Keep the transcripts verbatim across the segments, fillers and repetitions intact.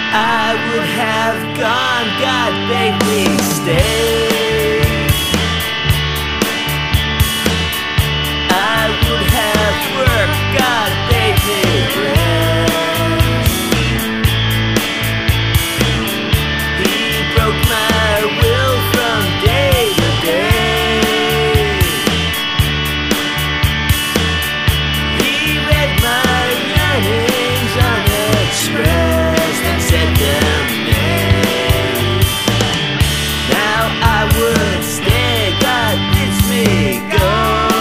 I would have gone, God bade me stay. I would have worked, God bade me rest. He broke my will from day to day. He read my yearnings unexpressed and said them nay. Now I would stay, God bids me go.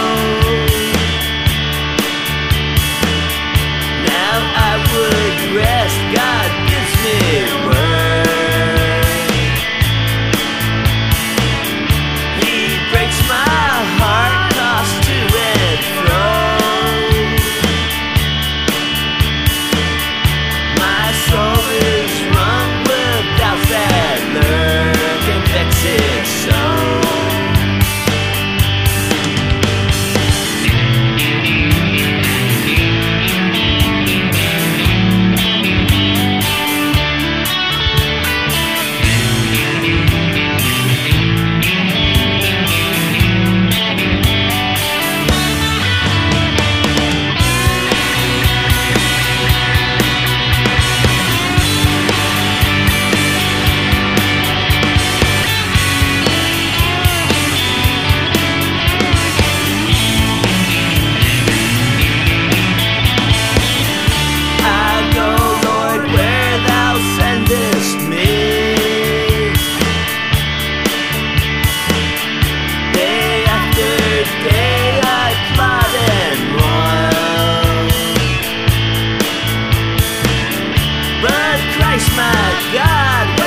Now I would rest, God bids me work. He breaks my heart, tossed to and fro. My soul is wrung with doubts that lurk and vex it so. My God.